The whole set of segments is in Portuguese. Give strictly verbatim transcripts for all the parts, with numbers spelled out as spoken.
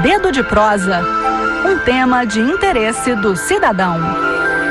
Dedo de Prosa, um tema de interesse do cidadão.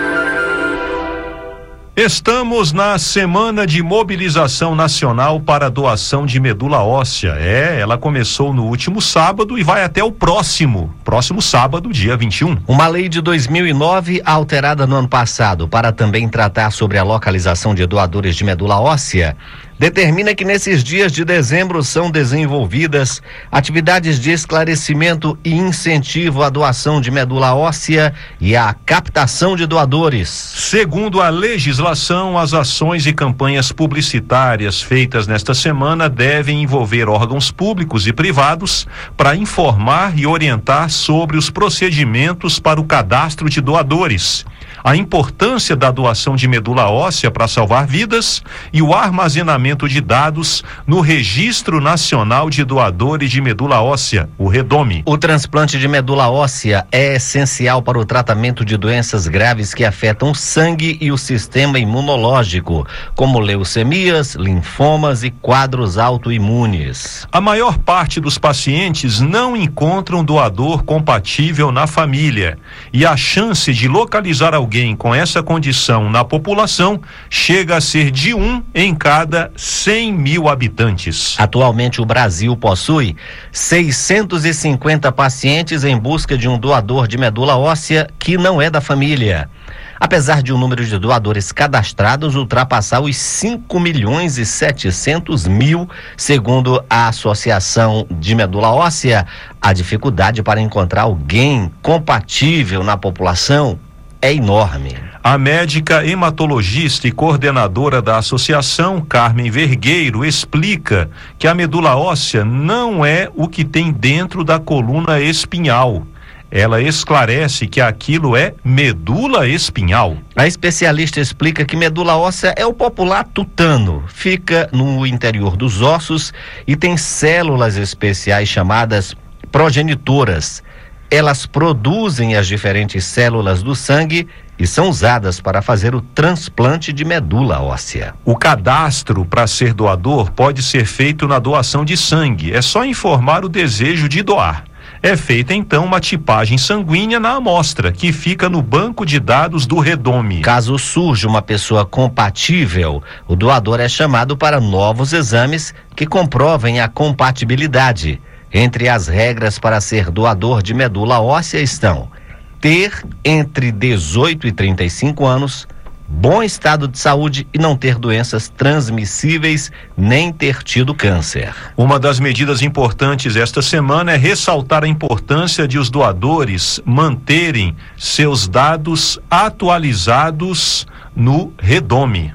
Estamos na semana de mobilização nacional para a doação de medula óssea. É, ela começou no último sábado e vai até o próximo, próximo sábado, dia vinte e um. Uma lei de dois mil e nove, alterada no ano passado, para também tratar sobre a localização de doadores de medula óssea, determina que nesses dias de dezembro são desenvolvidas atividades de esclarecimento e incentivo à doação de medula óssea e à captação de doadores. Segundo a legislação, as ações e campanhas publicitárias feitas nesta semana devem envolver órgãos públicos e privados para informar e orientar sobre os procedimentos para o cadastro de doadores, a importância da doação de medula óssea para salvar vidas e o armazenamento de dados no Registro Nacional de Doadores de Medula Óssea, o REDOME. O transplante de medula óssea é essencial para o tratamento de doenças graves que afetam o sangue e o sistema imunológico, como leucemias, linfomas e quadros autoimunes. A maior parte dos pacientes não encontram doador compatível na família e a chance de localizar alguém com essa condição na população chega a ser de um em cada cem mil habitantes. Atualmente o Brasil possui seiscentos e cinquenta pacientes em busca de um doador de medula óssea que não é da família. Apesar de o número de doadores cadastrados ultrapassar os cinco milhões e setecentos mil, segundo a Associação de Medula Óssea, a dificuldade para encontrar alguém compatível na população é enorme. A médica hematologista e coordenadora da associação, Carmen Vergueiro, explica que a medula óssea não é o que tem dentro da coluna espinhal. Ela esclarece que aquilo é medula espinhal. A especialista explica que medula óssea é o popular tutano, fica no interior dos ossos e tem células especiais chamadas progenitoras. Elas produzem as diferentes células do sangue e são usadas para fazer o transplante de medula óssea. O cadastro para ser doador pode ser feito na doação de sangue. É só informar o desejo de doar. É feita então uma tipagem sanguínea na amostra, que fica no banco de dados do REDOME. Caso surja uma pessoa compatível, o doador é chamado para novos exames que comprovem a compatibilidade. Entre as regras para ser doador de medula óssea estão: ter entre dezoito e trinta e cinco anos, bom estado de saúde e não ter doenças transmissíveis, nem ter tido câncer. Uma das medidas importantes esta semana é ressaltar a importância de os doadores manterem seus dados atualizados no REDOME.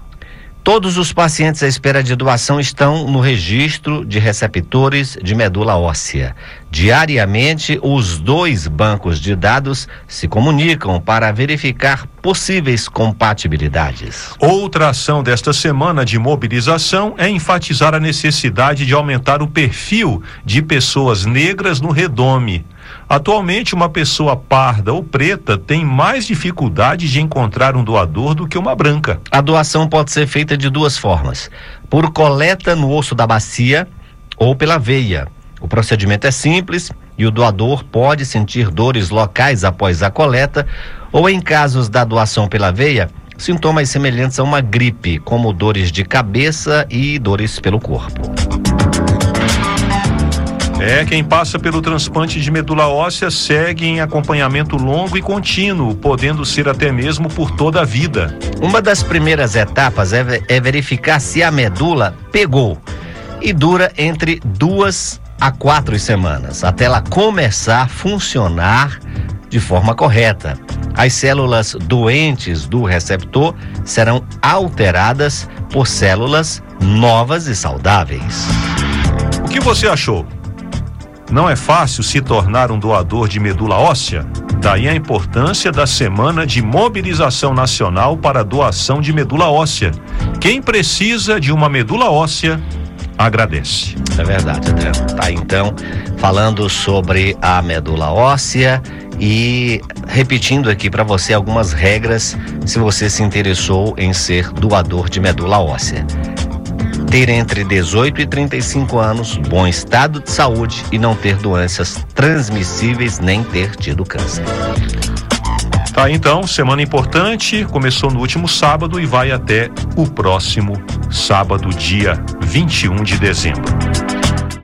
Todos os pacientes à espera de doação estão no registro de receptores de medula óssea. Diariamente, os dois bancos de dados se comunicam para verificar possíveis compatibilidades. Outra ação desta semana de mobilização é enfatizar a necessidade de aumentar o perfil de pessoas negras no REDOME. Atualmente, uma pessoa parda ou preta tem mais dificuldade de encontrar um doador do que uma branca. A doação pode ser feita de duas formas: por coleta no osso da bacia ou pela veia. O procedimento é simples e o doador pode sentir dores locais após a coleta, ou em casos da doação pela veia, sintomas semelhantes a uma gripe, como dores de cabeça e dores pelo corpo. É, quem passa pelo transplante de medula óssea segue em acompanhamento longo e contínuo, podendo ser até mesmo por toda a vida. Uma das primeiras etapas é, é verificar se a medula pegou e dura entre duas a quatro semanas, até ela começar a funcionar de forma correta. As células doentes do receptor serão alteradas por células novas e saudáveis. O que você achou? Não é fácil se tornar um doador de medula óssea? Daí a importância da Semana de Mobilização Nacional para a Doação de Medula Óssea. Quem precisa de uma medula óssea, agradece. É verdade, André. Tá, então, falando sobre a medula óssea e repetindo aqui para você algumas regras se você se interessou em ser doador de medula óssea. ter entre dezoito e trinta e cinco anos, bom estado de saúde e não ter doenças transmissíveis nem ter tido câncer. Tá, então, semana importante, começou no último sábado e vai até o próximo sábado, dia vinte e um de dezembro.